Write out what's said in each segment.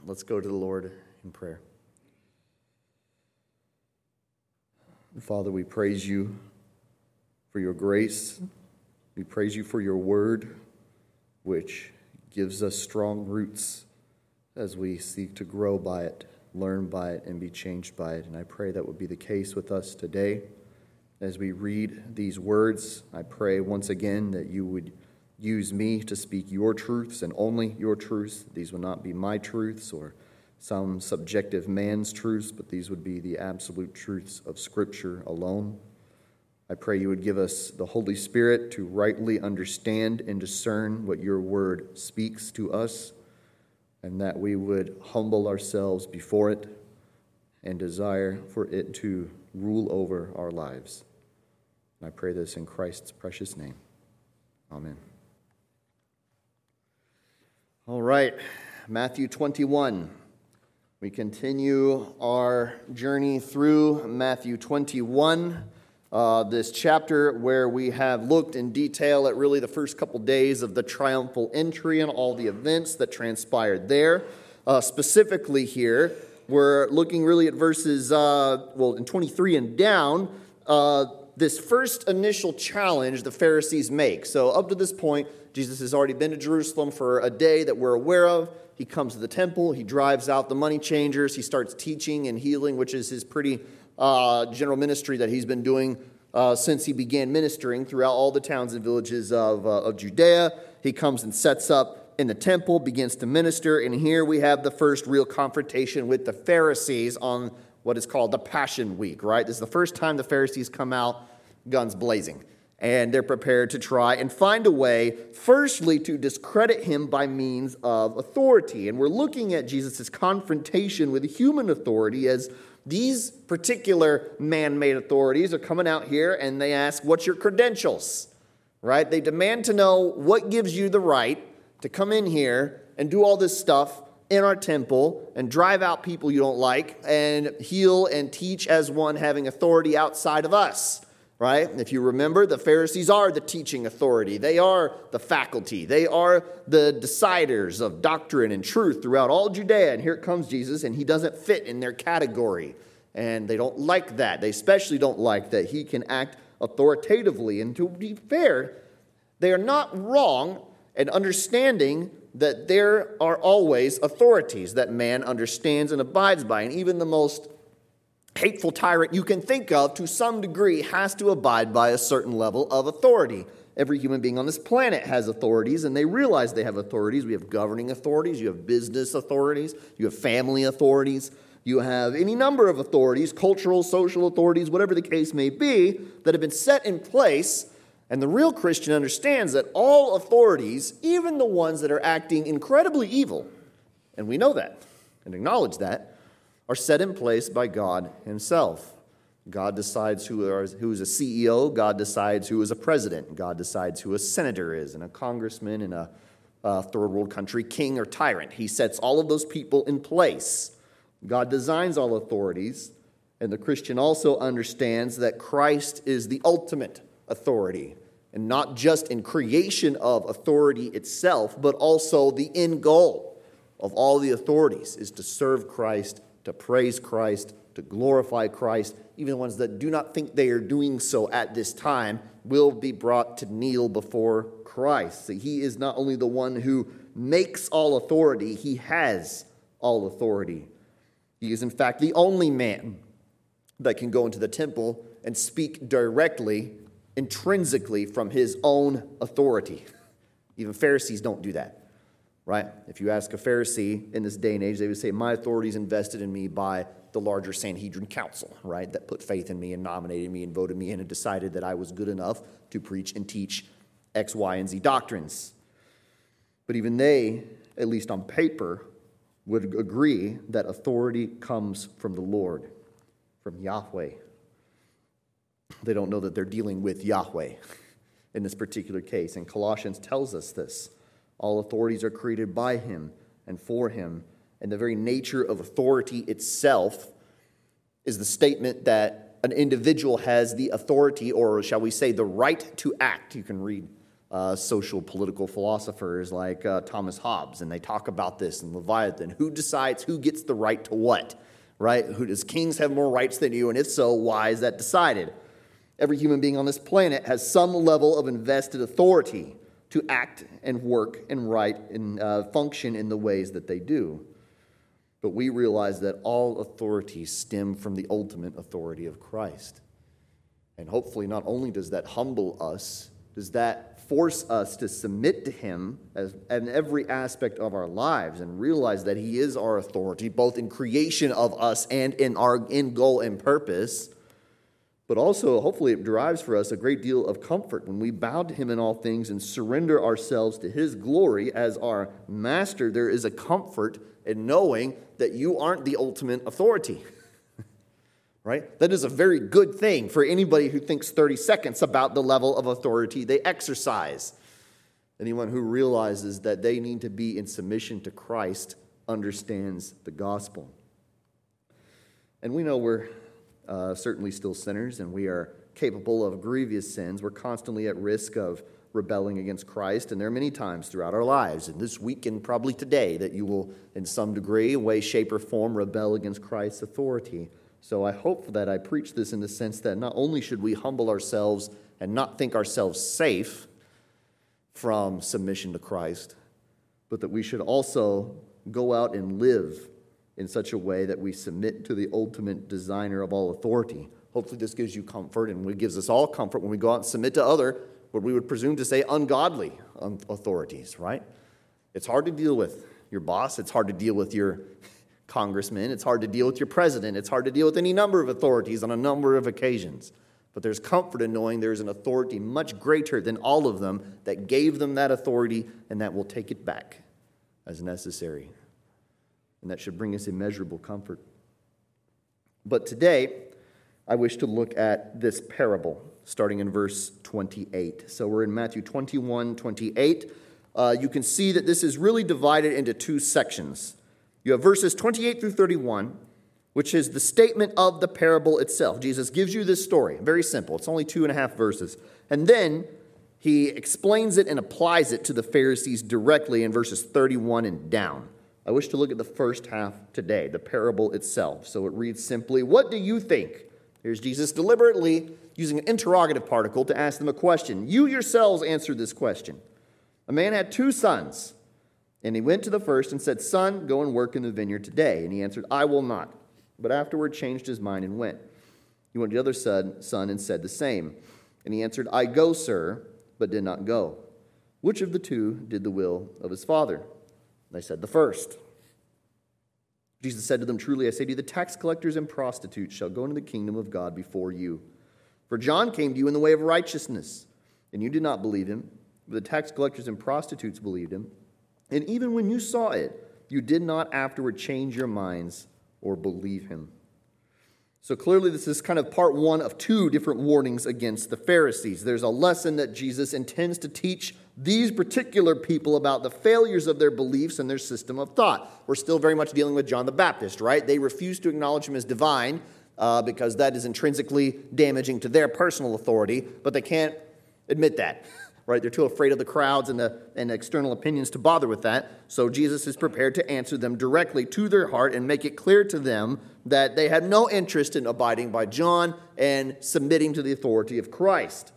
Let's go to the Lord in prayer. Father, we praise you for your grace. We praise you for your word, which gives us strong roots as we seek to grow by it, learn by it, and be changed by it. And I pray that would be the case with us today. As we read these words, I pray once again that you would use me to speak your truths and only your truths. These will not be my truths or some subjective man's truths, but these would be the absolute truths of Scripture alone. I pray you would give us the Holy Spirit to rightly understand and discern what your word speaks to us, and that we would humble ourselves before it and desire for it to rule over our lives. And I pray this in Christ's precious name. Amen. All right, Matthew 21. We continue our journey through Matthew 21, this chapter where we have looked in detail at really the first couple days of the triumphal entry and all the events that transpired there. Specifically here, we're looking really at verses, in 23 and down, this first initial challenge the Pharisees make. So up to this point, Jesus has already been to Jerusalem for a day that we're aware of. He comes to the temple. He drives out the money changers. He starts teaching and healing, which is his pretty general ministry that he's been doing since he began ministering throughout all the towns and villages of Judea. He comes and sets up in the temple, begins to minister, and here we have the first real confrontation with the Pharisees on what is called the Passion Week, right? This is the first time the Pharisees come out guns blazing. And they're prepared to try and find a way, firstly, to discredit him by means of authority. And we're looking at Jesus' confrontation with human authority as these particular man-made authorities are coming out here and they ask, what's your credentials? Right? They demand to know what gives you the right to come in here and do all this stuff in our temple and drive out people you don't like and heal and teach as one having authority outside of us. Right? If you remember, the Pharisees are the teaching authority. They are the faculty. They are the deciders of doctrine and truth throughout all Judea. And here comes Jesus, and he doesn't fit in their category. And they don't like that. They especially don't like that he can act authoritatively. And to be fair, they are not wrong in understanding that there are always authorities that man understands and abides by. And even the most hateful tyrant you can think of, to some degree, has to abide by a certain level of authority. Every human being on this planet has authorities, and they realize they have authorities. We have governing authorities, you have business authorities, you have family authorities, you have any number of authorities, cultural, social authorities, whatever the case may be, that have been set in place. And the real Christian understands that all authorities, even the ones that are acting incredibly evil, and we know that and acknowledge that, are set in place by God himself. God decides who is a CEO. God decides who is a president. God decides who a senator is and a congressman in a third world country, king or tyrant. He sets all of those people in place. God designs all authorities, and the Christian also understands that Christ is the ultimate authority, and not just in creation of authority itself, but also the end goal of all the authorities is to serve Christ, to praise Christ, to glorify Christ. Even the ones that do not think they are doing so at this time will be brought to kneel before Christ. So he is not only the one who makes all authority, he has all authority. He is in fact the only man that can go into the temple and speak directly, intrinsically from his own authority. Even Pharisees don't do that. Right? If you ask a Pharisee in this day and age, they would say, my authority is invested in me by the larger Sanhedrin council, right? That put faith in me and nominated me and voted me in and decided that I was good enough to preach and teach X, Y, and Z doctrines. But even they, at least on paper, would agree that authority comes from the Lord, from Yahweh. They don't know that they're dealing with Yahweh in this particular case. And Colossians tells us this. All authorities are created by him and for him. And the very nature of authority itself is the statement that an individual has the authority, or shall we say the right to act. You can read social political philosophers like Thomas Hobbes, and they talk about this in Leviathan. Who decides who gets the right to what, right? Who does kings have more rights than you? And if so, why is that decided? Every human being on this planet has some level of invested authority to act and work and write and function in the ways that they do. But we realize that all authority stem from the ultimate authority of Christ. And hopefully not only does that humble us, does that force us to submit to him in every aspect of our lives and realize that he is our authority, both in creation of us and in our end goal and purpose. But also, hopefully, it derives for us a great deal of comfort when we bow to him in all things and surrender ourselves to his glory as our master. There is a comfort in knowing that you aren't the ultimate authority. Right? That is a very good thing for anybody who thinks 30 seconds about the level of authority they exercise. Anyone who realizes that they need to be in submission to Christ understands the gospel. And we know we're certainly still sinners, and we are capable of grievous sins. We're constantly at risk of rebelling against Christ, and there are many times throughout our lives, and this week and probably today, that you will, in some degree, way, shape, or form, rebel against Christ's authority. So I hope that I preach this in the sense that not only should we humble ourselves and not think ourselves safe from submission to Christ, but that we should also go out and live in such a way that we submit to the ultimate designer of all authority. Hopefully this gives you comfort, and it gives us all comfort when we go out and submit to other, what we would presume to say, ungodly authorities, right? It's hard to deal with your boss. It's hard to deal with your congressman. It's hard to deal with your president. It's hard to deal with any number of authorities on a number of occasions. But there's comfort in knowing there's an authority much greater than all of them that gave them that authority and that will take it back as necessary. And that should bring us immeasurable comfort. But today, I wish to look at this parable, starting in verse 28. So we're in Matthew 21:28. You can see that this is really divided into two sections. You have verses 28 through 31, which is the statement of the parable itself. Jesus gives you this story. Very simple. It's only 2.5 verses. And then he explains it and applies it to the Pharisees directly in verses 31 and down. I wish to look at the first half today, the parable itself. So it reads simply, "What do you think?" Here's Jesus deliberately using an interrogative particle to ask them a question. "You yourselves answer this question. A man had 2 sons, and he went to the first and said, 'Son, go and work in the vineyard today.' And he answered, 'I will not.' But afterward changed his mind and went. He went to the other son and said the same. And he answered, 'I go, sir,' but did not go. Which of the 2 did the will of his father?" They said, "The first." Jesus said to them, "Truly I say to you, the tax collectors and prostitutes shall go into the kingdom of God before you. For John came to you in the way of righteousness, and you did not believe him, but the tax collectors and prostitutes believed him. And even when you saw it, you did not afterward change your minds or believe him." So clearly this is kind of part 1 of 2 different warnings against the Pharisees. There's a lesson that Jesus intends to teach these particular people about the failures of their beliefs and their system of thought. We're still very much dealing with John the Baptist, right? They refuse to acknowledge him as divine because that is intrinsically damaging to their personal authority, but they can't admit that. Right? They're too afraid of the crowds and the external opinions to bother with that. So Jesus is prepared to answer them directly to their heart and make it clear to them that they have no interest in abiding by John and submitting to the authority of Christ.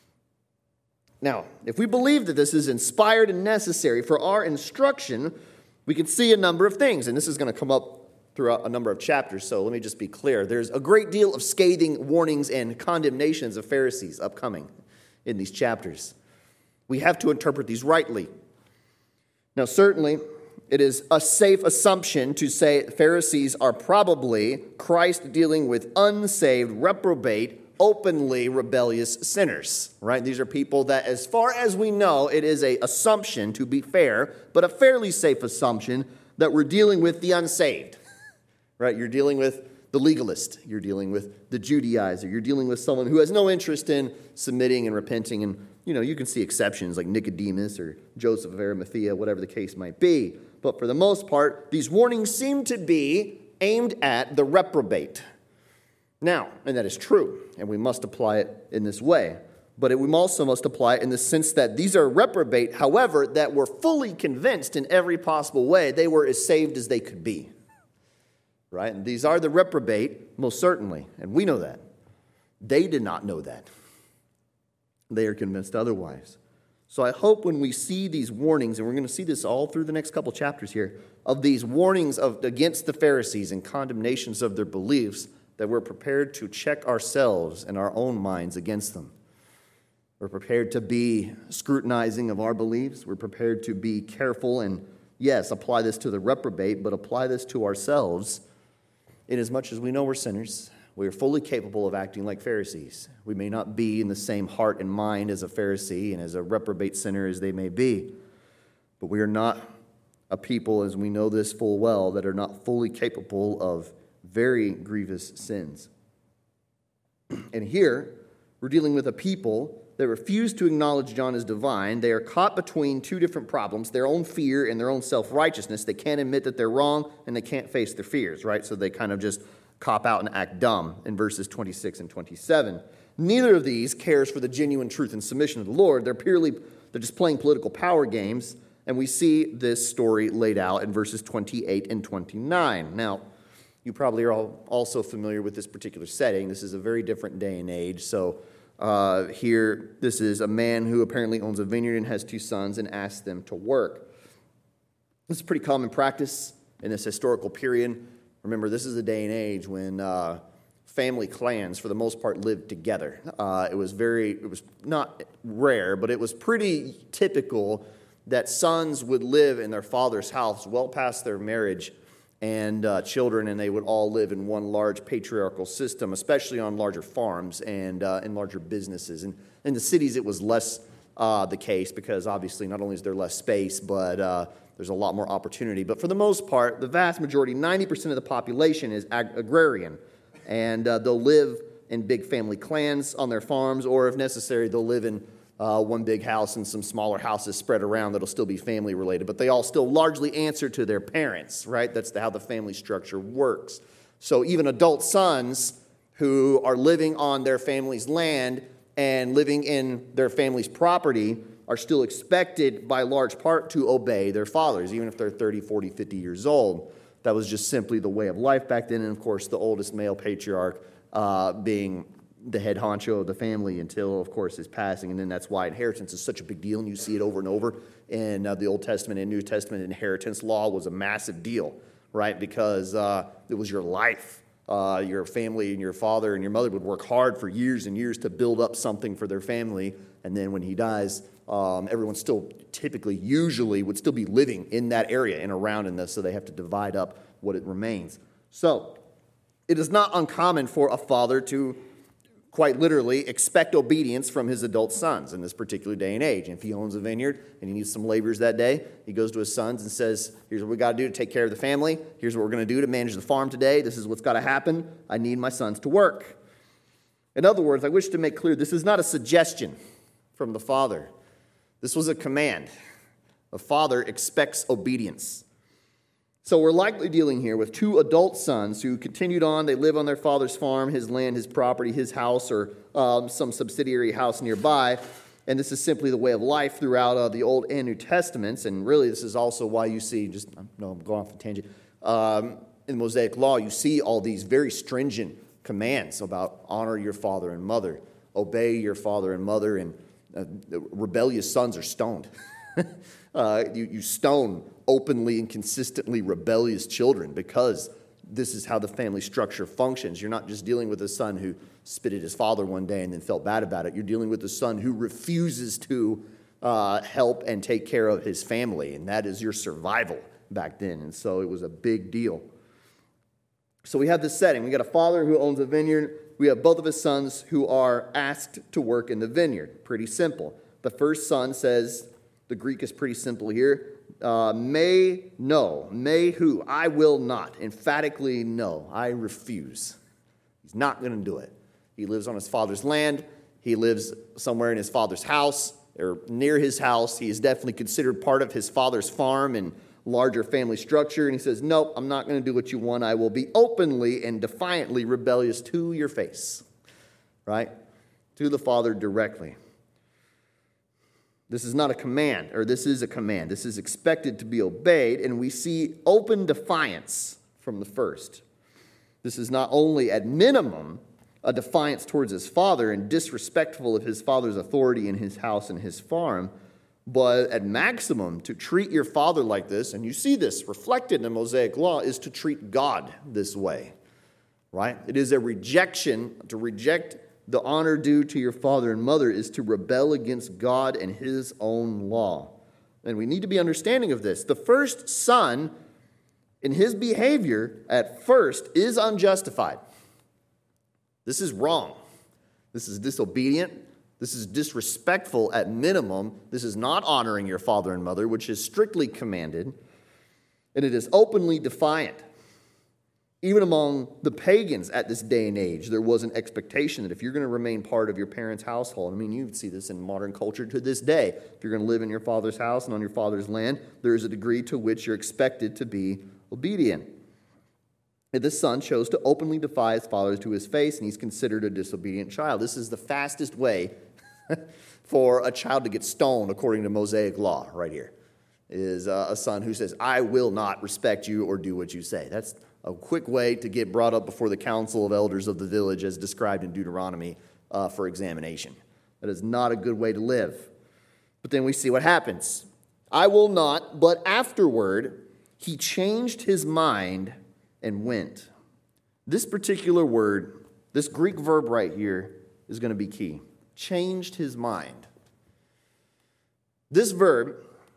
Now, if we believe that this is inspired and necessary for our instruction, we can see a number of things. And this is going to come up throughout a number of chapters. So let me just be clear. There's a great deal of scathing warnings and condemnations of Pharisees upcoming in these chapters. We have to interpret these rightly. Now, certainly, it is a safe assumption to say Pharisees are probably Christ dealing with unsaved, reprobate, openly rebellious sinners, right? These are people that, as far as we know, it is an assumption, to be fair, but a fairly safe assumption that we're dealing with the unsaved, right? You're dealing with the legalist. You're dealing with the Judaizer. You're dealing with someone who has no interest in submitting and repenting. And, you can see exceptions like Nicodemus or Joseph of Arimathea, whatever the case might be. But for the most part, these warnings seem to be aimed at the reprobate. Now, and that is true, and we must apply it in this way. but we also must apply it in the sense that these are reprobate, however, that were fully convinced in every possible way they were as saved as they could be. Right? And these are the reprobate, most certainly, and we know that. They did not know that. They are convinced otherwise. So I hope when we see these warnings, and we're going to see this all through the next couple chapters here, of these warnings against the Pharisees and condemnations of their beliefs, that we're prepared to check ourselves and our own minds against them. We're prepared to be scrutinizing of our beliefs. We're prepared to be careful and, yes, apply this to the reprobate, but apply this to ourselves. Inasmuch as we know we're sinners, we are fully capable of acting like Pharisees. We may not be in the same heart and mind as a Pharisee and as a reprobate sinner as they may be, but we are not a people, as we know this full well, that are not fully capable of very grievous sins. And here, we're dealing with a people that refuse to acknowledge John as divine. They are caught between two different problems, their own fear and their own self-righteousness. They can't admit that they're wrong, and they can't face their fears, right? So they kind of just cop out and act dumb in verses 26 and 27. Neither of these cares for the genuine truth and submission of the Lord. They're just playing political power games, and we see this story laid out in verses 28 and 29. Now, you probably are all also familiar with this particular setting. This is a very different day and age, so here, this is a man who apparently owns a vineyard and has two sons and asks them to work. This is pretty common practice in this historical period. Remember, this is a day and age when family clans, for the most part, lived together. It was not rare, but it was pretty typical that sons would live in their father's house well past their marriage and children, and they would all live in one large patriarchal system, especially on larger farms and in larger businesses. And in the cities, it was less the case because obviously not only is there less space, but there's a lot more opportunity. But for the most part, the vast majority, 90% of the population is agrarian, and they'll live in big family clans on their farms, or if necessary, they'll live in one big house and some smaller houses spread around that'll still be family related, but they all still largely answer to their parents, right? That's how the family structure works. So even adult sons who are living on their family's land and living in their family's property are still expected by large part to obey their fathers, even if they're 30, 40, 50 years old. That was just simply the way of life back then, and of course the oldest male patriarch being the head honcho of the family until, of course, his passing. And then that's why inheritance is such a big deal, and you see it over and over in the Old Testament and New Testament. Inheritance law was a massive deal, right? Because it was your life. Your family and your father and your mother would work hard for years and years to build up something for their family, and then when he dies, everyone still usually would still be living in that area and around in this, so they have to divide up what it remains. So it is not uncommon for a father to quite literally expect obedience from his adult sons in this particular day and age. And if he owns a vineyard and he needs some laborers that day, he goes to his sons and says, here's what we got to do to take care of the family. Here's what we're going to do to manage the farm today. This is what's got to happen. I need my sons to work. In other words, I wish to make clear this is not a suggestion from the father. This was a command. The father expects obedience. So we're likely dealing here with two adult sons who continued on. They live on their father's farm, his land, his property, his house, or some subsidiary house nearby. And this is simply the way of life throughout the Old and New Testaments. And really, this is also why you see, I'm going off a tangent. In the Mosaic Law, you see all these very stringent commands about honor your father and mother, obey your father and mother, and rebellious sons are stoned. You stone openly and consistently rebellious children because this is how the family structure functions. You're not just dealing with a son who spit at his father one day and then felt bad about it. You're dealing with a son who refuses to help and take care of his family, and that is your survival back then. And so it was a big deal. So we have this setting. We got a father who owns a vineyard. We have both of his sons who are asked to work in the vineyard. Pretty simple. The first son says, the Greek is pretty simple here. May who? I will not. Emphatically no. I refuse. He's not going to do it. He lives on his father's land. He lives somewhere in his father's house or near his house. He is definitely considered part of his father's farm and larger family structure. And he says, nope, I'm not going to do what you want. I will be openly and defiantly rebellious to your face. Right? To the father directly. This is not a command, or this is a command. This is expected to be obeyed, and we see open defiance from the first. This is not only, at minimum, a defiance towards his father and disrespectful of his father's authority in his house and his farm, but at maximum, to treat your father like this, and you see this reflected in the Mosaic Law, is to treat God this way, right? It is a rejection. To reject the honor due to your father and mother is to rebel against God and his own law. And we need to be understanding of this. The first son, in his behavior at first, is unjustified. This is wrong. This is disobedient. This is disrespectful at minimum. This is not honoring your father and mother, which is strictly commanded. And it is openly defiant. Even among the pagans at this day and age, there was an expectation that if you're going to remain part of your parents' household, I mean, you see this in modern culture to this day. If you're going to live in your father's house and on your father's land, there is a degree to which you're expected to be obedient. And this son chose to openly defy his father to his face, and he's considered a disobedient child. This is the fastest way for a child to get stoned, according to Mosaic law, right here, is a son who says, I will not respect you or do what you say. That's a quick way to get brought up before the council of elders of the village as described in Deuteronomy for examination. That is not a good way to live. But then we see what happens. I will not, but afterward he changed his mind and went. This particular word, this Greek verb right here, is going to be key. Changed his mind. This verb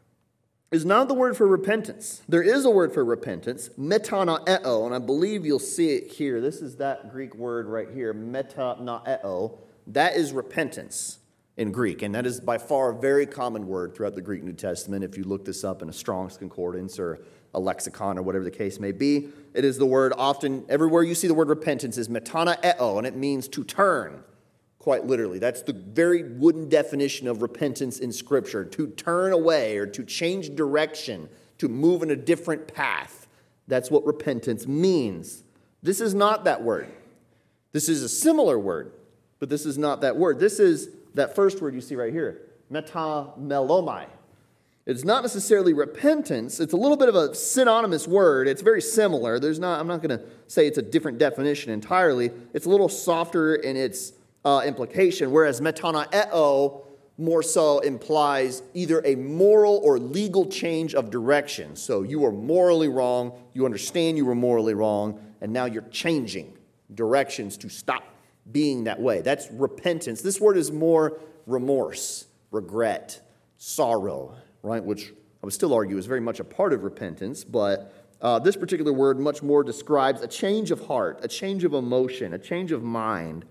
is not the word for repentance. There is a word for repentance, metanoeo, and I believe you'll see it here. This is that Greek word right here, metanoeo. That is repentance in Greek, and that is by far a very common word throughout the Greek New Testament. If you look this up in a Strong's Concordance or a lexicon or whatever the case may be, it is the word often, everywhere you see the word repentance is metanoeo, and it means to turn. Quite literally. That's the very wooden definition of repentance in Scripture. To turn away or to change direction, to move in a different path. That's what repentance means. This is not that word. This is a similar word, but this is not that word. This is that first word you see right here, metamelomai. It's not necessarily repentance. It's a little bit of a synonymous word. It's very similar. I'm not going to say it's a different definition entirely. It's a little softer in its implication, whereas metanoeo more so implies either a moral or legal change of direction. So you were morally wrong, you understand you were morally wrong, and now you're changing directions to stop being that way. That's repentance. This word is more remorse, regret, sorrow, right? Which I would still argue is very much a part of repentance, but this particular word much more describes a change of heart, a change of emotion, a change of mind.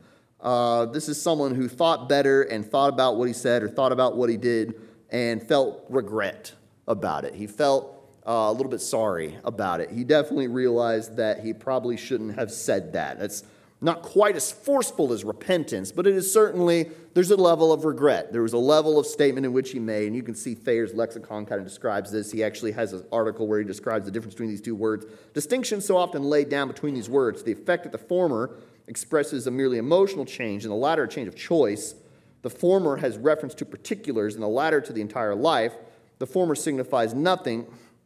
This is someone who thought better and thought about what he said or thought about what he did and felt regret about it. He felt a little bit sorry about it. He definitely realized that he probably shouldn't have said that. That's not quite as forceful as repentance, but it is certainly, there's a level of regret. There was a level of statement in which he made, and you can see Thayer's lexicon kind of describes this. He actually has an article where he describes the difference between these two words. Distinctions so often laid down between these words. The effect that the former expresses a merely emotional change, and the latter a change of choice. The former has reference to particulars, and the latter to the entire life. The former signifies nothing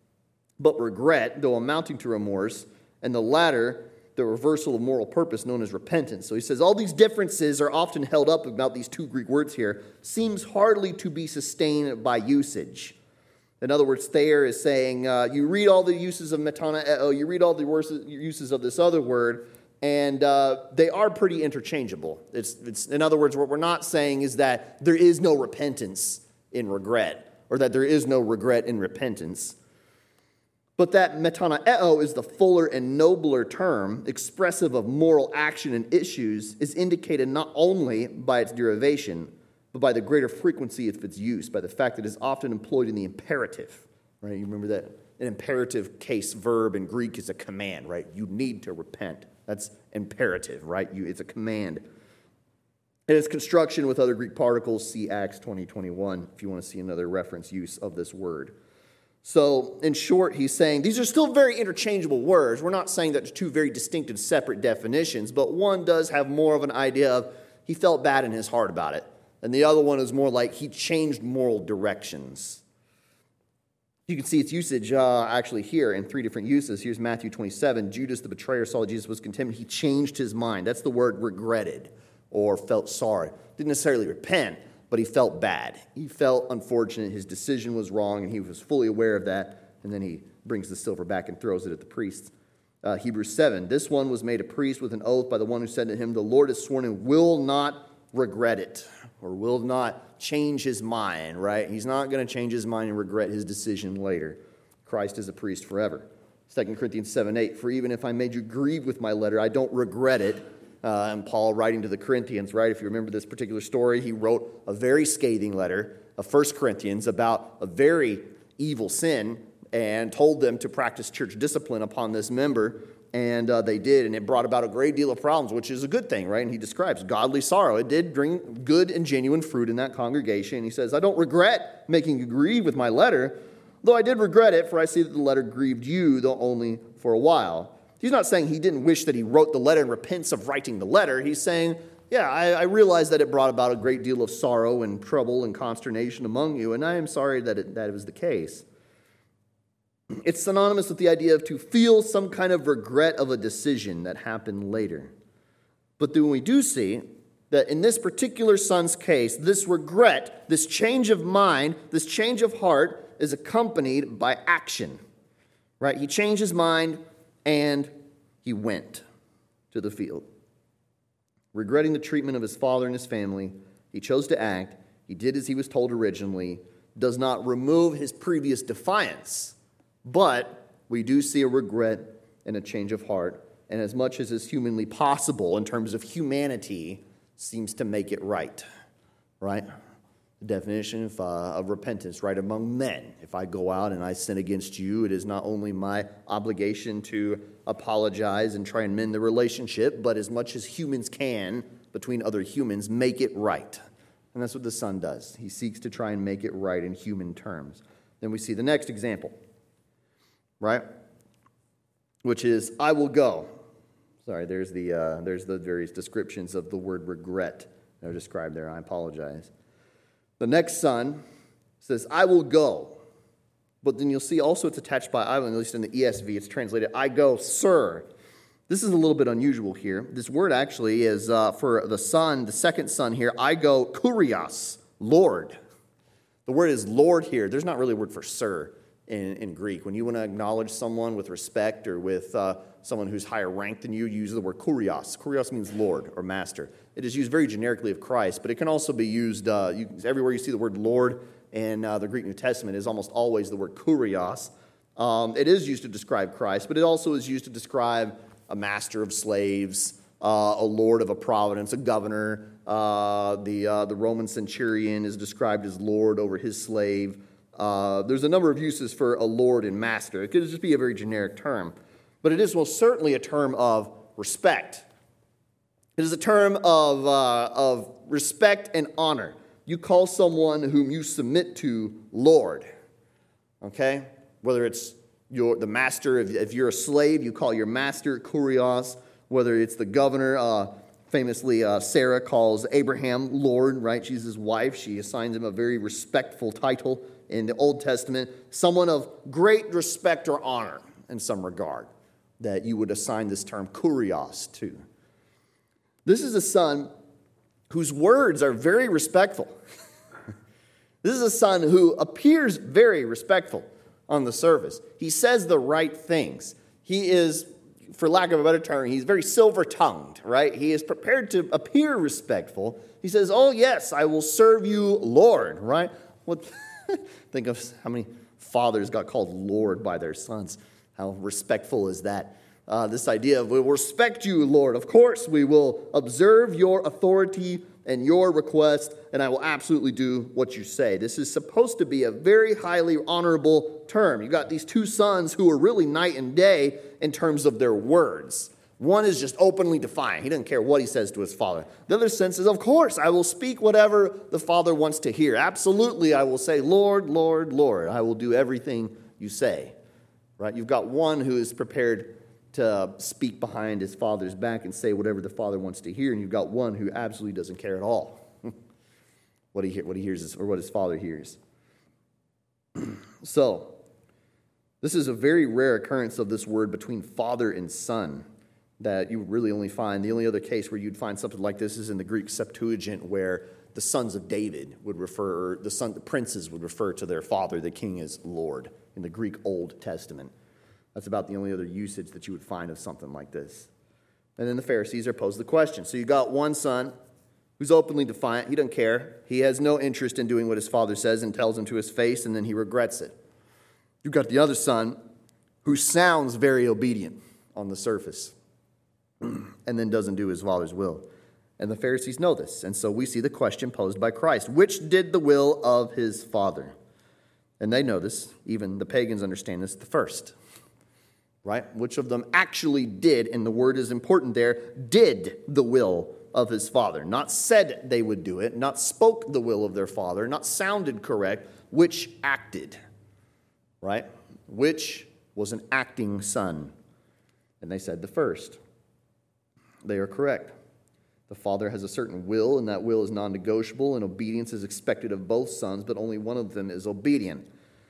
but regret, though amounting to remorse, and the latter, the reversal of moral purpose, known as repentance. So he says all these differences are often held up about these two Greek words here, seems hardly to be sustained by usage. In other words, Thayer is saying, you read all the uses of metanoeo, you read all the uses of this other word, and they are pretty interchangeable. It's in other words, what we're not saying is that there is no repentance in regret, or that there is no regret in repentance. But that metanoeo is the fuller and nobler term, expressive of moral action and issues, is indicated not only by its derivation, but by the greater frequency of its use, by the fact that it is often employed in the imperative. Right? You remember that an imperative case verb in Greek is a command, right? You need to repent. That's imperative, right? It's a command. And its construction with other Greek particles, see Acts 20:21, if you want to see another reference use of this word. So, in short, he's saying these are still very interchangeable words. We're not saying that they're two very distinct and separate definitions, but one does have more of an idea of he felt bad in his heart about it. And the other one is more like he changed moral directions. You can see its usage actually here in 3 different uses. Here's Matthew 27. Judas, the betrayer, saw that Jesus was condemned. He changed his mind. That's the word regretted or felt sorry. Didn't necessarily repent, but he felt bad. He felt unfortunate. His decision was wrong, and he was fully aware of that. And then he brings the silver back and throws it at the priests. Hebrews 7. This one was made a priest with an oath by the one who said to him, the Lord has sworn and will not regret it, or will not change his mind, right? He's not going to change his mind and regret his decision later. Christ is a priest forever. 2 Corinthians 7:8, for even if I made you grieve with my letter, I don't regret it. And Paul writing to the Corinthians, right? If you remember this particular story, he wrote a very scathing letter of 1 Corinthians about a very evil sin and told them to practice church discipline upon this member. And they did, and it brought about a great deal of problems, which is a good thing, right? And he describes godly sorrow. It did bring good and genuine fruit in that congregation. He says, I don't regret making you grieve with my letter, though I did regret it, for I see that the letter grieved you, though only for a while. He's not saying he didn't wish that he wrote the letter and repents of writing the letter. He's saying, yeah, I realize that it brought about a great deal of sorrow and trouble and consternation among you, and I am sorry that it was the case. It's synonymous with the idea of to feel some kind of regret of a decision that happened later. But then we do see that in this particular son's case, this regret, this change of mind, this change of heart is accompanied by action. Right? He changed his mind and he went to the field. Regretting the treatment of his father and his family, he chose to act. He did as he was told originally, does not remove his previous defiance. But we do see a regret and a change of heart, and as much as is humanly possible in terms of humanity, seems to make it right, right? The definition of repentance, right, among men. If I go out and I sin against you, it is not only my obligation to apologize and try and mend the relationship, but as much as humans can between other humans, make it right. And that's what the Son does. He seeks to try and make it right in human terms. Then we see the next example. Right? Which is, I will go. Sorry, there's the various descriptions of the word regret that are described there. I apologize. The next son says, I will go. But then you'll see also it's attached by I will, at least in the ESV, it's translated, I go, sir. This is a little bit unusual here. This word actually is for the son, the second son here, I go, kurios, Lord. The word is Lord here. There's not really a word for sir in Greek. When you want to acknowledge someone with respect or with someone who's higher ranked than you use the word kurios. Kurios means Lord or master. It is used very generically of Christ, but it can also be used everywhere you see the word Lord in the Greek New Testament is almost always the word kurios. It is used to describe Christ, but it also is used to describe a master of slaves, a lord of a province, a governor. The Roman centurion is described as lord over his slave. There's a number of uses for a lord and master. It could just be a very generic term. But it is most certainly a term of respect. It is a term of respect and honor. You call someone whom you submit to Lord. Okay? Whether it's the master, if you're a slave, you call your master kurios. Whether it's the governor, famously Sarah calls Abraham Lord, right? She's his wife. She assigns him a very respectful title in the Old Testament. Someone of great respect or honor in some regard that you would assign this term kurios to. This is a son whose words are very respectful. This is a son who appears very respectful on the surface. He says the right things. He is, for lack of a better term, he's very silver-tongued, right? He is prepared to appear respectful. He says, oh, yes, I will serve you, Lord, right? Think of how many fathers got called Lord by their sons. How respectful is that? This idea of, we will respect you, Lord. Of course, we will observe your authority and your request, and I will absolutely do what you say. This is supposed to be a very highly honorable term. You got these two sons who are really night and day in terms of their words. One is just openly defiant. He doesn't care what he says to his father. The other sense is, of course, I will speak whatever the father wants to hear. Absolutely, I will say, Lord, Lord, Lord. I will do everything you say. Right? You've got one who is prepared to speak behind his father's back and say whatever the father wants to hear, and you've got one who absolutely doesn't care at all. what he hears or what his father hears. So, this is a very rare occurrence of this word between father and son that you really only find. The only other case where you'd find something like this is in the Greek Septuagint, where the sons of David would refer, or the princes would refer to their father, the king, as Lord in the Greek Old Testament. That's about the only other usage that you would find of something like this. And then the Pharisees are posed the question. So you got one son who's openly defiant. He doesn't care. He has no interest in doing what his father says and tells him to his face, and then he regrets it. You've got the other son who sounds very obedient on the surface and then doesn't do his father's will. And the Pharisees know this. And so we see the question posed by Christ. Which did the will of his father? And they know this. Even the pagans understand this. The first. Right? Which of them actually did, and the word is important there, did the will of his father. Not said they would do it. Not spoke the will of their father. Not sounded correct. Which acted. Right? Which was an acting son. And they said the first. They are correct. The father has a certain will, and that will is non-negotiable, and obedience is expected of both sons, but only one of them is obedient.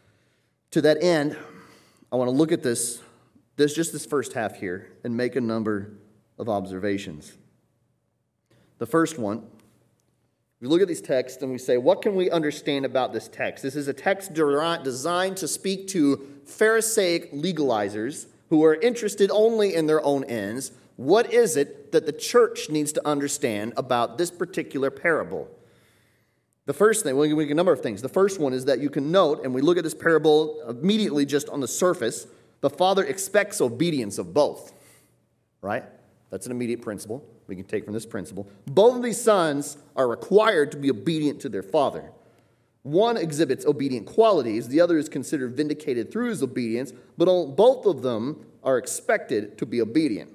To that end, I want to look at this first half here, and make a number of observations. The first one, we look at these texts and we say, what can we understand about this text? This is a text designed to speak to Pharisaic legalizers who are interested only in their own ends. What is it that the church needs to understand about this particular parable? The first thing, we can make a number of things. The first one is that you can note, and we look at this parable immediately just on the surface, the father expects obedience of both, right? That's an immediate principle we can take from this principle. Both of these sons are required to be obedient to their father. One exhibits obedient qualities. The other is considered vindicated through his obedience, but both of them are expected to be obedient.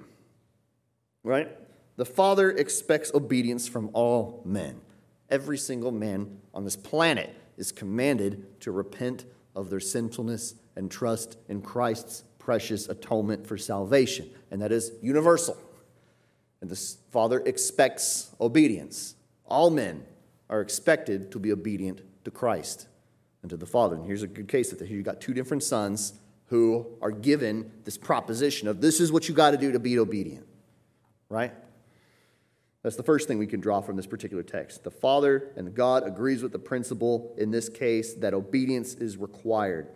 Right? The Father expects obedience from all men. Every single man on this planet is commanded to repent of their sinfulness and trust in Christ's precious atonement for salvation. And that is universal. And the Father expects obedience. All men are expected to be obedient to Christ and to the Father. And here's a good case of that. Here you've got two different sons who are given this proposition of this is what you got to do to be obedient. Right? That's the first thing we can draw from this particular text. The Father and God agrees with the principle in this case that obedience is required.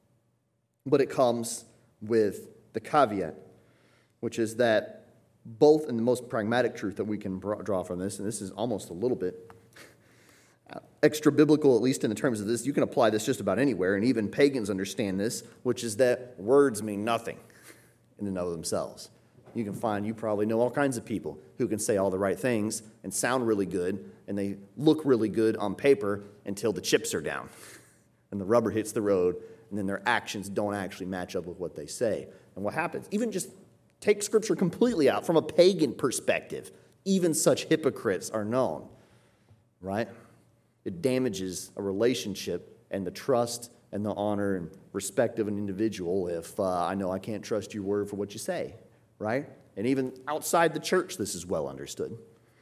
But it comes with the caveat, which is that both, in the most pragmatic truth that we can draw from this, and this is almost a little bit extra biblical, at least in the terms of this, you can apply this just about anywhere, and even pagans understand this, which is that words mean nothing in and of themselves. You probably know all kinds of people who can say all the right things and sound really good, and they look really good on paper until the chips are down and the rubber hits the road, and then their actions don't actually match up with what they say. And what happens? Even just take Scripture completely out from a pagan perspective, even such hypocrites are known, right? It damages a relationship and the trust and the honor and respect of an individual if I know I can't trust your word for what you say. Right? And even outside the church, this is well understood.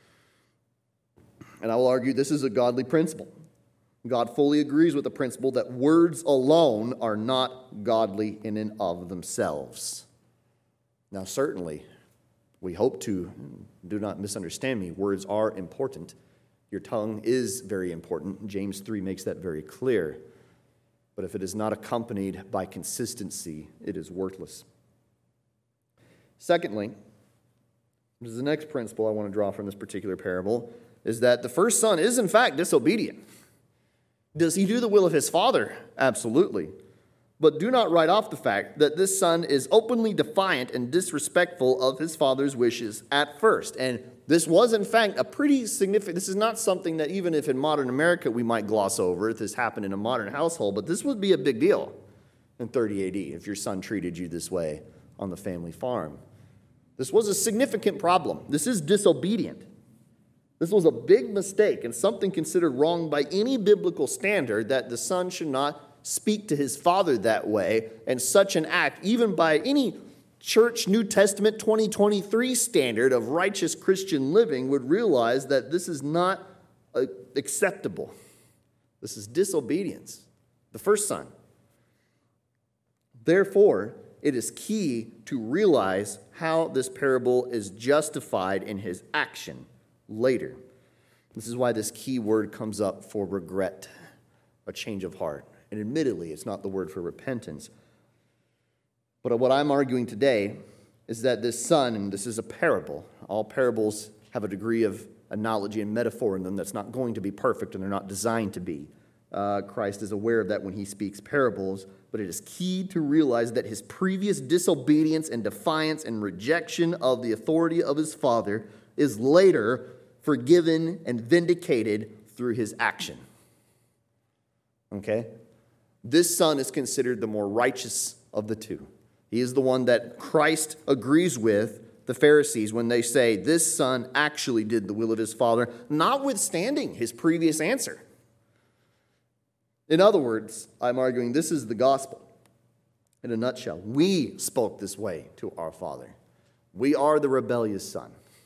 And I will argue this is a godly principle. God fully agrees with the principle that words alone are not godly in and of themselves. Now, certainly, we hope to, do not misunderstand me, words are important. Your tongue is very important. James 3 makes that very clear. But if it is not accompanied by consistency, it is worthless. Secondly, this is the next principle I want to draw from this particular parable, is that the first son is in fact disobedient. Does he do the will of his father? Absolutely. But do not write off the fact that this son is openly defiant and disrespectful of his father's wishes at first. And this was in fact a pretty significant, this is not something that even if in modern America we might gloss over if this happened in a modern household, but this would be a big deal in 30 AD if your son treated you this way on the family farm. This was a significant problem. This is disobedient. This was a big mistake and something considered wrong by any biblical standard, that the son should not speak to his father that way, and such an act, even by any church New Testament 2023 standard of righteous Christian living, would realize that this is not a acceptable. This is disobedience. The first son. Therefore, it is key to realize how this parable is justified in his action later. This is why this key word comes up for regret, a change of heart. And admittedly, it's not the word for repentance. But what I'm arguing today is that this son, and this is a parable, all parables have a degree of analogy and metaphor in them that's not going to be perfect, and they're not designed to be. Christ is aware of that when he speaks parables, but it is key to realize that his previous disobedience and defiance and rejection of the authority of his Father is later forgiven and vindicated through his action. Okay? This son is considered the more righteous of the two. He is the one that Christ agrees with the Pharisees when they say this son actually did the will of his Father, notwithstanding his previous answer. In other words, I'm arguing this is the gospel. In a nutshell, we spoke this way to our Father. We are the rebellious son.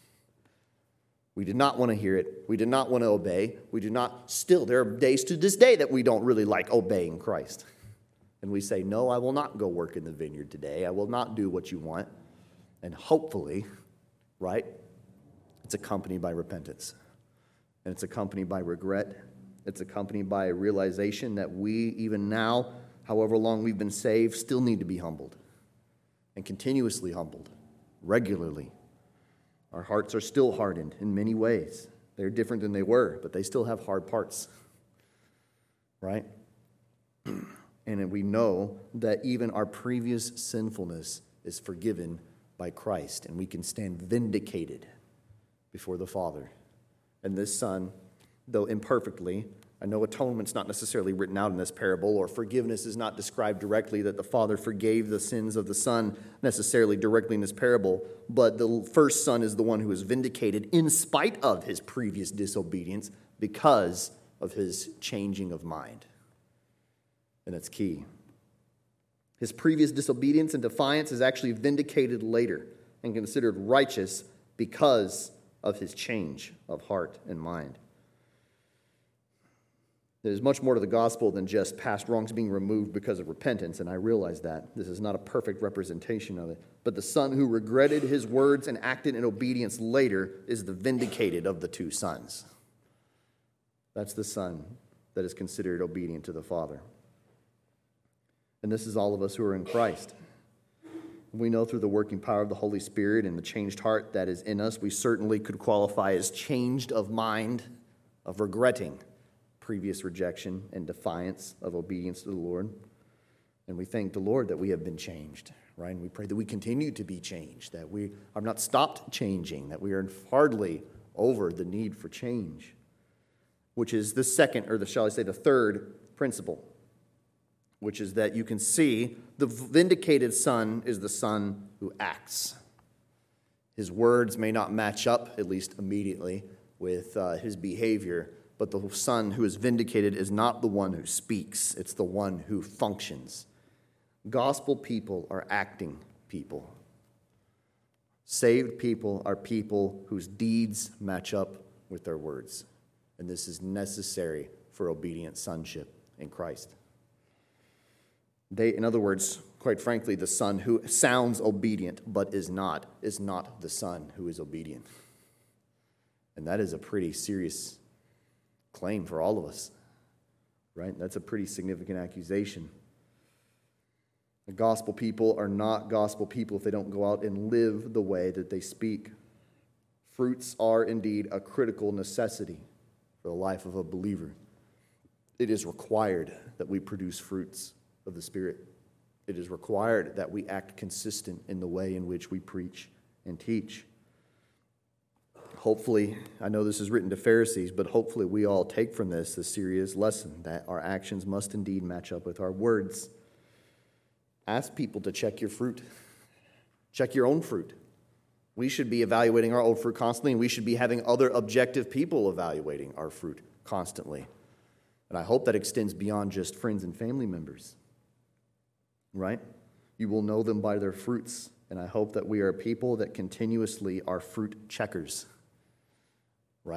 We did not want to hear it. We did not want to obey. There are days to this day that we don't really like obeying Christ. And we say, no, I will not go work in the vineyard today. I will not do what you want. And hopefully, right, it's accompanied by repentance. And it's accompanied by regret. It's accompanied by a realization that we, even now, however long we've been saved, still need to be humbled. And continuously humbled, regularly. Our hearts are still hardened in many ways. They're different than they were, but they still have hard parts. Right? And we know that even our previous sinfulness is forgiven by Christ, and we can stand vindicated before the Father. And this son, though imperfectly, I know atonement's not necessarily written out in this parable, or forgiveness is not described directly, that the Father forgave the sins of the Son necessarily directly in this parable, but the first son is the one who is vindicated in spite of his previous disobedience because of his changing of mind. And it's key. His previous disobedience and defiance is actually vindicated later and considered righteous because of his change of heart and mind. There's much more to the gospel than just past wrongs being removed because of repentance, and I realize that. This is not a perfect representation of it. But the son who regretted his words and acted in obedience later is the vindicated of the two sons. That's the son that is considered obedient to the Father. And this is all of us who are in Christ. We know through the working power of the Holy Spirit and the changed heart that is in us, we certainly could qualify as changed of mind, of regretting previous rejection and defiance of obedience to the Lord. And we thank the Lord that we have been changed, right? And we pray that we continue to be changed, that we have not stopped changing, that we are hardly over the need for change, which is the second, or shall I say the third principle, which is that you can see the vindicated son is the son who acts. His words may not match up, at least immediately, with his behavior, but the son who is vindicated is not the one who speaks. It's the one who functions. Gospel people are acting people. Saved people are people whose deeds match up with their words. And this is necessary for obedient sonship in Christ. In other words, quite frankly, the son who sounds obedient but is not the son who is obedient. And that is a pretty serious claim for all of us, right? That's a pretty significant accusation. The gospel people are not gospel people if they don't go out and live the way that they speak. Fruits are indeed a critical necessity for the life of a believer. It is required that we produce fruits of the Spirit. It is required that we act consistent in the way in which we preach and teach. Hopefully, I know this is written to Pharisees, but hopefully we all take from this the serious lesson that our actions must indeed match up with our words. Ask people to check your fruit. Check your own fruit. We should be evaluating our own fruit constantly, and we should be having other objective people evaluating our fruit constantly. And I hope that extends beyond just friends and family members. Right? You will know them by their fruits, and I hope that we are people that continuously are fruit checkers. Right?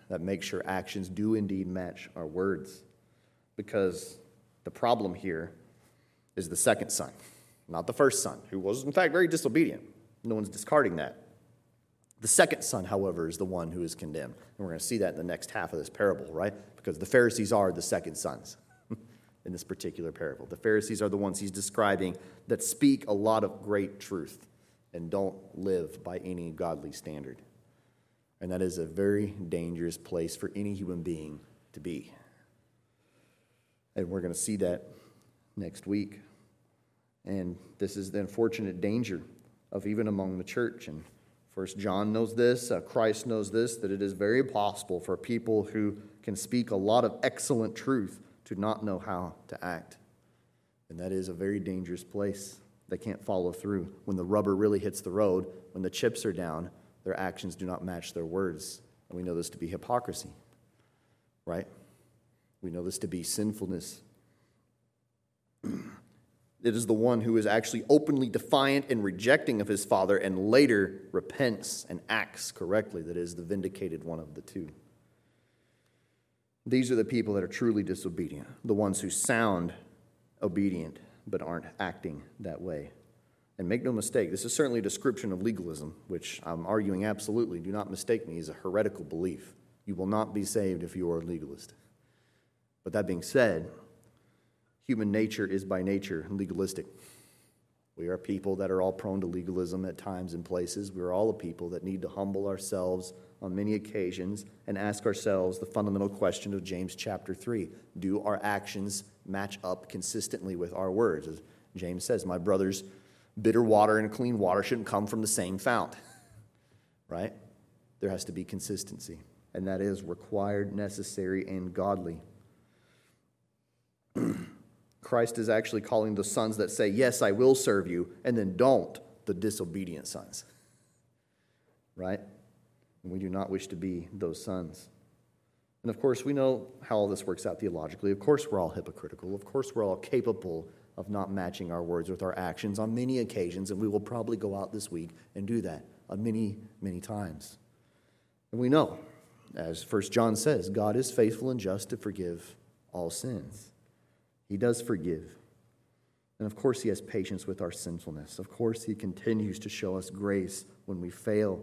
that make sure actions do indeed match our words. Because the problem here is the second son, not the first son, who was in fact very disobedient. No one's discarding that. The second son, however, is the one who is condemned. And we're going to see that in the next half of this parable, right? Because the Pharisees are the second sons in this particular parable. The Pharisees are the ones he's describing that speak a lot of great truth and don't live by any godly standard. And that is a very dangerous place for any human being to be. And we're going to see that next week. And this is the unfortunate danger of even among the church. And First John knows this, Christ knows this, that it is very possible for people who can speak a lot of excellent truth to not know how to act. And that is a very dangerous place. They can't follow through. When the rubber really hits the road, when the chips are down, their actions do not match their words. And we know this to be hypocrisy, right? We know this to be sinfulness. It is the one who is actually openly defiant and rejecting of his father and later repents and acts correctly that is the vindicated one of the two. These are the people that are truly disobedient, the ones who sound obedient but aren't acting that way. And make no mistake, this is certainly a description of legalism, which I'm arguing absolutely, do not mistake me, is a heretical belief. You will not be saved if you are a legalist. But that being said, human nature is by nature legalistic. We are people that are all prone to legalism at times and places. We are all a people that need to humble ourselves on many occasions and ask ourselves the fundamental question of James chapter 3. Do our actions match up consistently with our words? As James says, my brothers, bitter water and clean water shouldn't come from the same fount, right? There has to be consistency, and that is required, necessary, and godly. Christ is actually calling the sons that say, yes, I will serve you, and then don't, the disobedient sons. Right? And we do not wish to be those sons. And of course, we know how all this works out theologically. Of course, we're all hypocritical. Of course, we're all capable of not matching our words with our actions on many occasions, and we will probably go out this week and do that on many, many times. And we know, as 1 John says, God is faithful and just to forgive all sins. He does forgive. And of course, he has patience with our sinfulness. Of course, he continues to show us grace when we fail.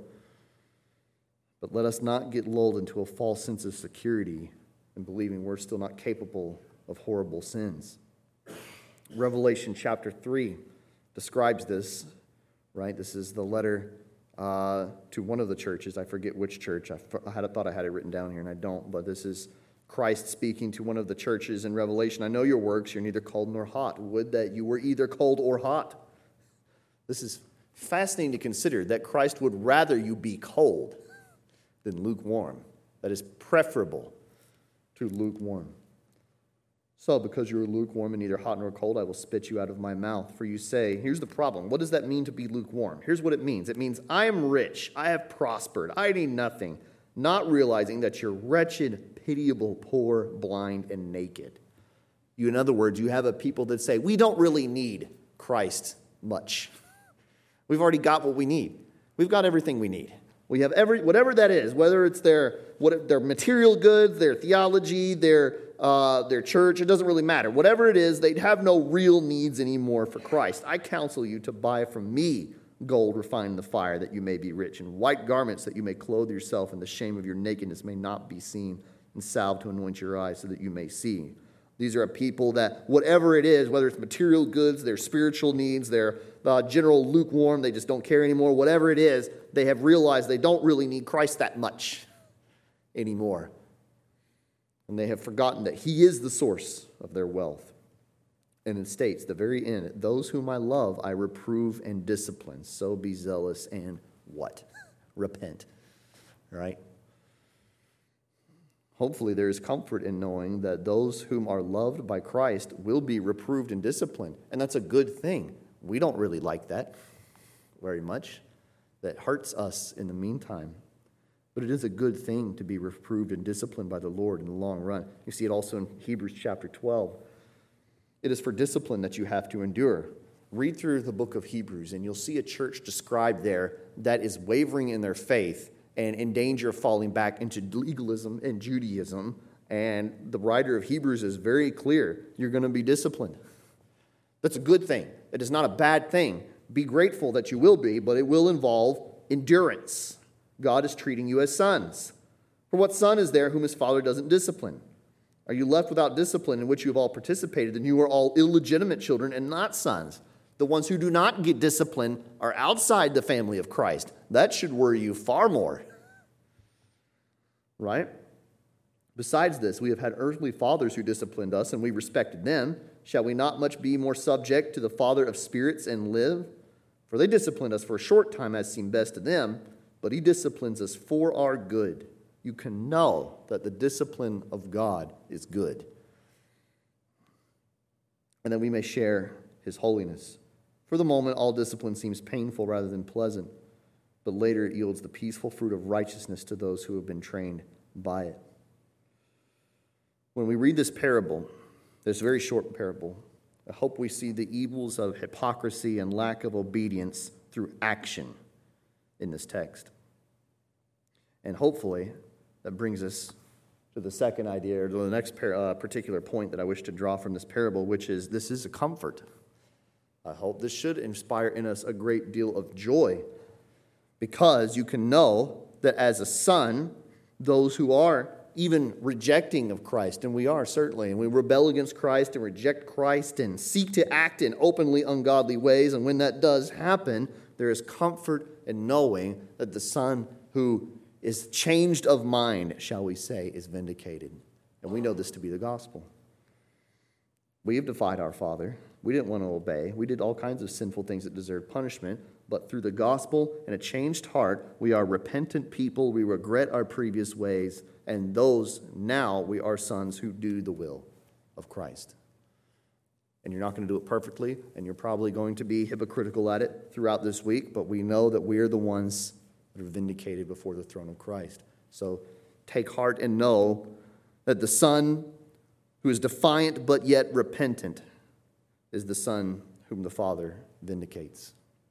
But let us not get lulled into a false sense of security in believing we're still not capable of horrible sins. Revelation chapter 3 describes this, right? This is the letter to one of the churches. I forget which church. I thought I had it written down here, and I don't. But this is Christ speaking to one of the churches in Revelation. I know your works. You're neither cold nor hot. Would that you were either cold or hot. This is fascinating to consider, that Christ would rather you be cold than lukewarm. That is preferable to lukewarm. So, because you are lukewarm and neither hot nor cold, I will spit you out of my mouth. For you say, here's the problem. What does that mean to be lukewarm? Here's what it means. It means I am rich. I have prospered. I need nothing. Not realizing that you're wretched, pitiable, poor, blind, and naked. You, in other words, you have a people that say, we don't really need Christ much. We've already got what we need. We've got everything we need. We have whatever that is, whether it's their material goods, their theology, their church, it doesn't really matter. Whatever it is, they have no real needs anymore for Christ. I counsel you to buy from me gold refined in the fire, that you may be rich, and white garments, that you may clothe yourself, and the shame of your nakedness may not be seen, and salve to anoint your eyes, so that you may see. These are a people that, whatever it is, whether it's material goods, their spiritual needs, their general lukewarm, they just don't care anymore, whatever it is, they have realized they don't really need Christ that much anymore. And they have forgotten that he is the source of their wealth. And it states, the very end, those whom I love, I reprove and discipline. So be zealous and what? Repent. Right? Hopefully there is comfort in knowing that those whom are loved by Christ will be reproved and disciplined. And that's a good thing. We don't really like that very much. That hurts us in the meantime. But it is a good thing to be reproved and disciplined by the Lord in the long run. You see it also in Hebrews chapter 12. It is for discipline that you have to endure. Read through the book of Hebrews, and you'll see a church described there that is wavering in their faith, and in danger of falling back into legalism and Judaism. And the writer of Hebrews is very clear. You're going to be disciplined. That's a good thing. It is not a bad thing. Be grateful that you will be, but it will involve endurance. God is treating you as sons. For what son is there whom his father doesn't discipline? Are you left without discipline in which you have all participated? Then you are all illegitimate children and not sons. The ones who do not get discipline are outside the family of Christ. That should worry you far more. Right? Besides this, we have had earthly fathers who disciplined us, and we respected them. Shall we not much be more subject to the Father of spirits and live? For they disciplined us for a short time as seemed best to them, but he disciplines us for our good. You can know that the discipline of God is good. And that we may share his holiness. For the moment, all discipline seems painful rather than pleasant, but later it yields the peaceful fruit of righteousness to those who have been trained by it. When we read this parable, this very short parable, I hope we see the evils of hypocrisy and lack of obedience through action in this text. And hopefully, that brings us to the second idea, or to the next particular point that I wish to draw from this parable, which is this is a comfort. I hope this should inspire in us a great deal of joy, because you can know that as a son, those who are even rejecting of Christ, and we are certainly, and we rebel against Christ and reject Christ and seek to act in openly ungodly ways, and when that does happen, there is comfort in knowing that the son who is changed of mind, shall we say, is vindicated. And we know this to be the gospel. We have defied our Father. We didn't want to obey. We did all kinds of sinful things that deserved punishment. But through the gospel and a changed heart, we are repentant people. We regret our previous ways. And those, now we are sons who do the will of Christ. And you're not going to do it perfectly, and you're probably going to be hypocritical at it throughout this week, but we know that we're the ones that are vindicated before the throne of Christ. So take heart and know that the son who is defiant but yet repentant is the son whom the Father vindicates.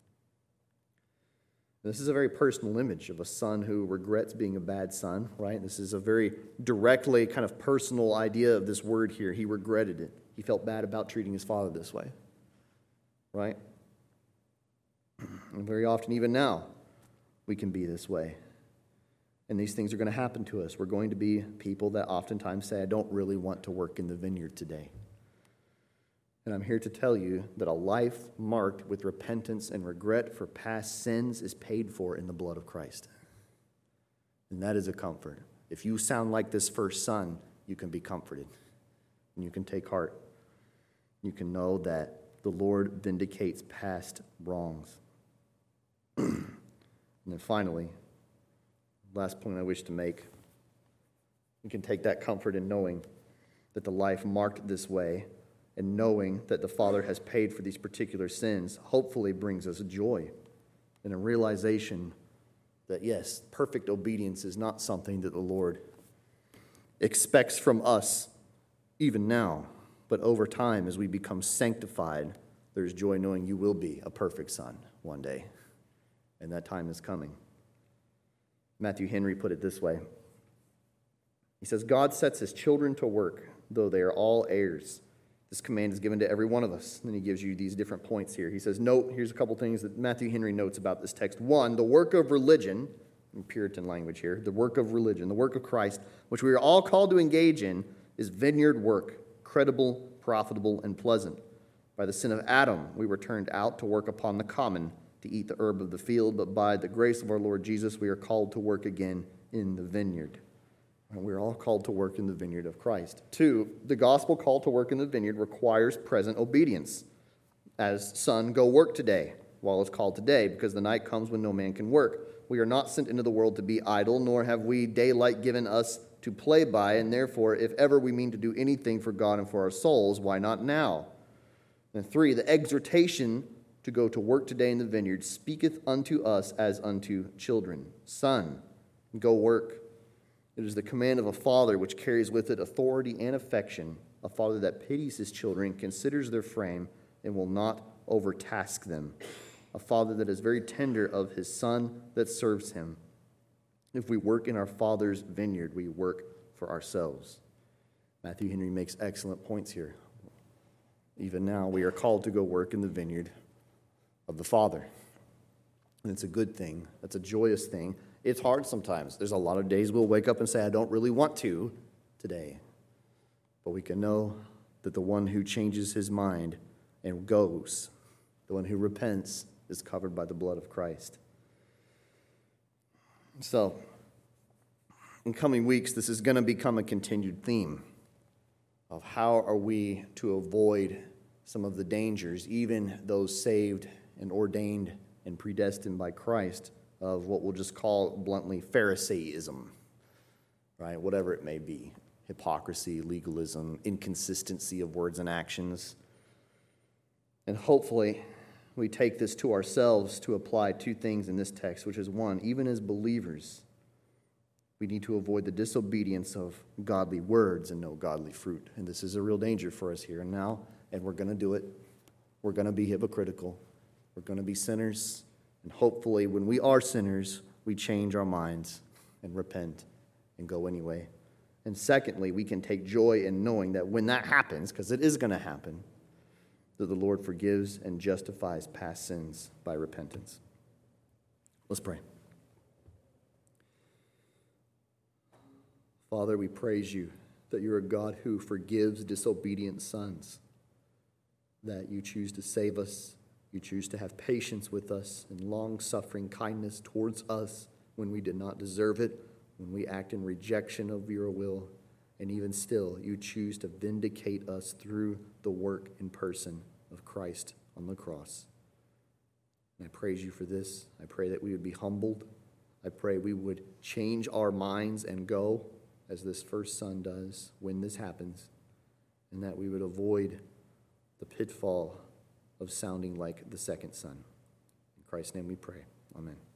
This is a very personal image of a son who regrets being a bad son, right? This is a very directly kind of personal idea of this word here. He regretted it. He felt bad about treating his father this way, right? And very often, even now, we can be this way. And these things are going to happen to us. We're going to be people that oftentimes say, I don't really want to work in the vineyard today. And I'm here to tell you that a life marked with repentance and regret for past sins is paid for in the blood of Christ. And that is a comfort. If you sound like this first son, you can be comforted. And you can take heart. You can know that the Lord vindicates past wrongs. And then finally, last point I wish to make, we can take that comfort in knowing that the life marked this way and knowing that the Father has paid for these particular sins hopefully brings us joy and a realization that, yes, perfect obedience is not something that the Lord expects from us even now, but over time as we become sanctified, there's joy knowing you will be a perfect son one day, and that time is coming. Matthew Henry put it this way. He says, God sets his children to work, though they are all heirs. This command is given to every one of us. And then he gives you these different points here. He says, note, here's a couple things that Matthew Henry notes about this text. One, the work of religion, in Puritan language here, the work of religion, the work of Christ, which we are all called to engage in, is vineyard work, credible, profitable, and pleasant. By the sin of Adam, we were turned out to work upon the common, to eat the herb of the field, but by the grace of our Lord Jesus, we are called to work again in the vineyard. And we're all called to work in the vineyard of Christ. Two, the gospel call to work in the vineyard requires present obedience. As son, go work today, while it's called today, because the night comes when no man can work. We are not sent into the world to be idle, nor have we daylight given us to play by, and therefore, if ever we mean to do anything for God and for our souls, why not now? And three, the exhortation to go to work today in the vineyard speaketh unto us as unto children. Son, go work. It is the command of a father which carries with it authority and affection, a father that pities his children, considers their frame, and will not overtask them, a father that is very tender of his son that serves him. If we work in our Father's vineyard, we work for ourselves. Matthew Henry makes excellent points here. Even now, we are called to go work in the vineyard of the Father. And it's a good thing. It's a joyous thing. It's hard sometimes. There's a lot of days we'll wake up and say, I don't really want to today. But we can know that the one who changes his mind and goes, the one who repents, is covered by the blood of Christ. So, in coming weeks, this is going to become a continued theme of how are we to avoid some of the dangers, even those saved and ordained and predestined by Christ, of what we'll just call bluntly Pharisaism, right? Whatever it may be. Hypocrisy, legalism, inconsistency of words and actions. And hopefully, we take this to ourselves to apply two things in this text, which is one, even as believers, we need to avoid the disobedience of godly words and no godly fruit. And this is a real danger for us here and now, and we're going to do it. We're going to be hypocritical. We're going to be sinners. And hopefully, when we are sinners, we change our minds and repent and go anyway. And secondly, we can take joy in knowing that when that happens, because it is going to happen, that the Lord forgives and justifies past sins by repentance. Let's pray. Father, we praise you that you're a God who forgives disobedient sons, that you choose to save us, you choose to have patience with us and long-suffering kindness towards us when we did not deserve it, when we act in rejection of your will, and even still, you choose to vindicate us through the work and person of Christ on the cross. And I praise you for this. I pray that we would be humbled. I pray we would change our minds and go, as this first son does when this happens, and that we would avoid the pitfall of sounding like the second son. In Christ's name we pray. Amen.